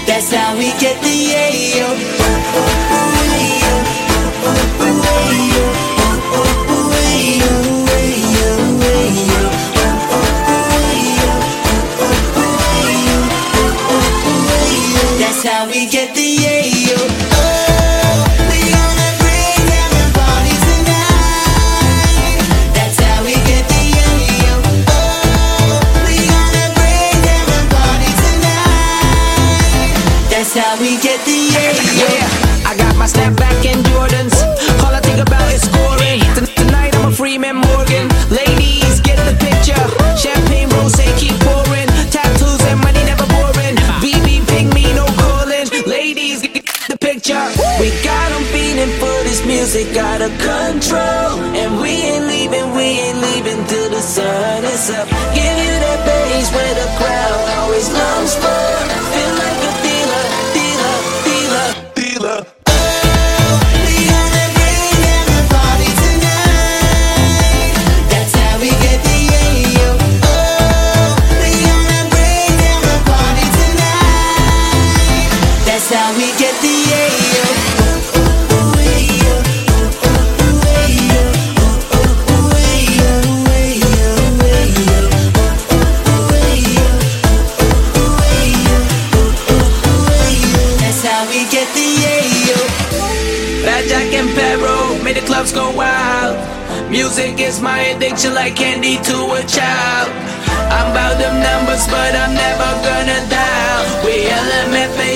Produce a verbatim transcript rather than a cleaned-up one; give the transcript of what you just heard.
That's how we get the yayo. That's how we get the yayo. Oh, we gonna bring down the party tonight. That's how we get the yayo. Oh, we gonna bring down the party tonight. That's how we get the yayo. Yeah, I got my snapback and Jordans. All I think about is scoring. T- Tonight I'm a Freeman Morgan. Ladies, get the picture. Champagne rosé keep pouring. Tattoos and money never boring. B B ping me no calling. Ladies, get the picture. We got them feeling for this music out of control. And we ain't leaving, we ain't leaving till the sun is up. Give you that bass where the crowd always longs for. Feel like a dealer, dealer, dealer, dealer. That's how we get the yayo. That's how we get the yayo. Fat Jack and Perro made the clubs go wild. Music is my addiction like candy to a child. I'm about them numbers but I'm never gonna die. We L M F A